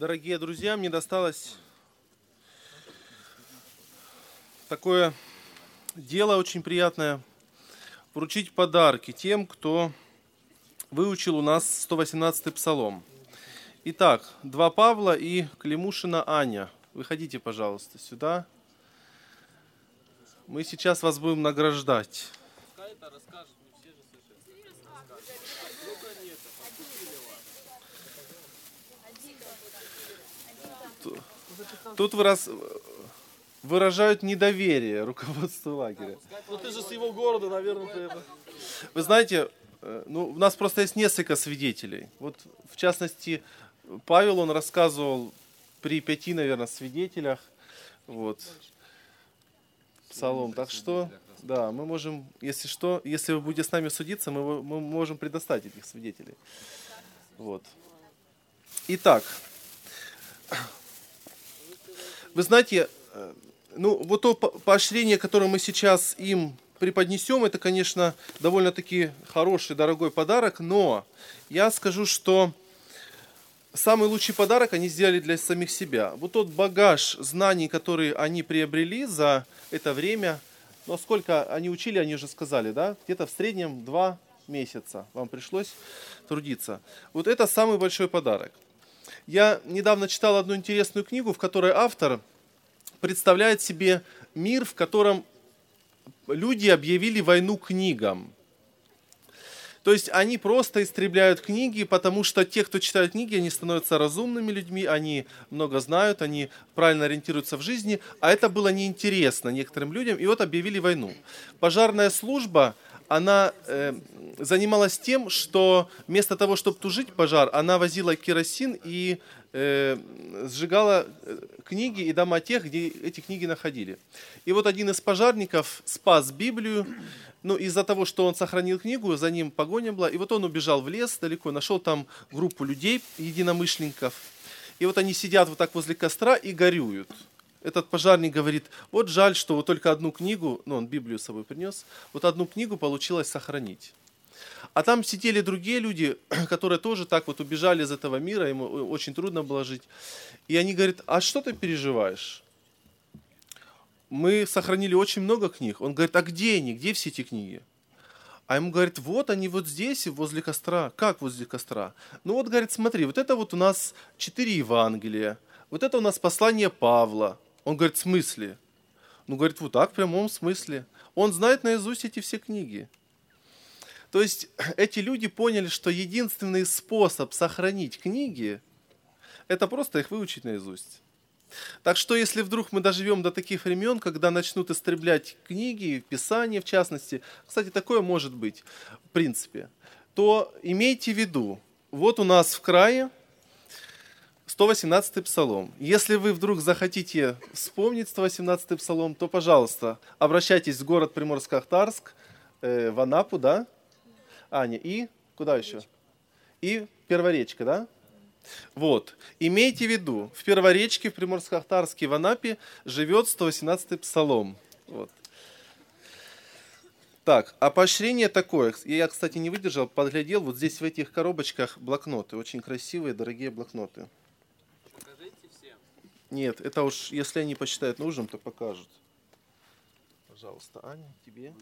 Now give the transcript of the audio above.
Дорогие друзья, мне досталось такое дело очень приятное — вручить подарки тем, кто выучил у нас 118-й псалом. Итак, 2 Павла и Климушина Аня. Выходите, пожалуйста, сюда. Мы сейчас вас будем награждать. Тут выражают недоверие руководству лагеря. Ну ты же с его города, наверное, ты это... Вы знаете, у нас просто есть несколько свидетелей. Вот, в частности, Павел, он рассказывал при 5, наверное, свидетелях. Вот. Псалом. Так что, да, мы можем, если что, если вы будете с нами судиться, мы можем предоставить этих свидетелей. Вот. Итак, вы знаете, вот то поощрение, которое мы сейчас им преподнесем, это, конечно, довольно-таки хороший, дорогой подарок, но я скажу, что самый лучший подарок они сделали для самих себя. Вот тот багаж знаний, которые они приобрели за это время, но сколько они учили, они уже сказали, да, где-то в среднем 2 месяца вам пришлось трудиться. Вот это самый большой подарок. Я недавно читал одну интересную книгу, в которой автор представляет себе мир, в котором люди объявили войну книгам. То есть они просто истребляют книги, потому что те, кто читают книги, они становятся разумными людьми, они много знают, они правильно ориентируются в жизни, а это было неинтересно некоторым людям, и вот объявили войну. Пожарная служба, она занималась тем, что вместо того, чтобы тушить пожар, она возила керосин и сжигала книги и дома тех, где эти книги находили. И вот один из пожарников спас Библию, из-за того, что он сохранил книгу, за ним погоня была, и вот он убежал в лес далеко, нашел там группу людей, единомышленников, и вот они сидят вот так возле костра и горюют. Этот пожарник говорит: вот жаль, что вот только одну книгу, он Библию с собой принес, вот одну книгу получилось сохранить. А там сидели другие люди, которые тоже так вот убежали из этого мира, им очень трудно было жить. И они говорят: а что ты переживаешь? Мы сохранили очень много книг. Он говорит: а где они? Где все эти книги? А ему говорят: вот они вот здесь, возле костра. Как возле костра? Вот, говорит, смотри, вот это вот у нас 4 Евангелия, вот это у нас послание Павла. Он говорит: в смысле? Говорит, вот так, в прямом смысле. Он знает наизусть эти все книги. То есть эти люди поняли, что единственный способ сохранить книги — это просто их выучить наизусть. Так что если вдруг мы доживем до таких времен, когда начнут истреблять книги, Писания в частности, кстати, такое может быть в принципе, то имейте в виду, вот у нас в крае 118-й псалом. Если вы вдруг захотите вспомнить 118-й псалом, то, пожалуйста, обращайтесь в город Приморско-Ахтарск, в Анапу, да? Аня, и куда еще? И Перворечка, да? Вот. Имейте в виду, в Перворечке, в Приморско-Ахтарске, в Анапе живет 118-й псалом. Вот. Так, а поощрение такое. Я, кстати, не выдержал, подглядел. Вот здесь в этих коробочках блокноты. Очень красивые, дорогие блокноты. Покажите всем. Нет, это уж, если они посчитают нужным, то покажут. Пожалуйста, Аня, тебе.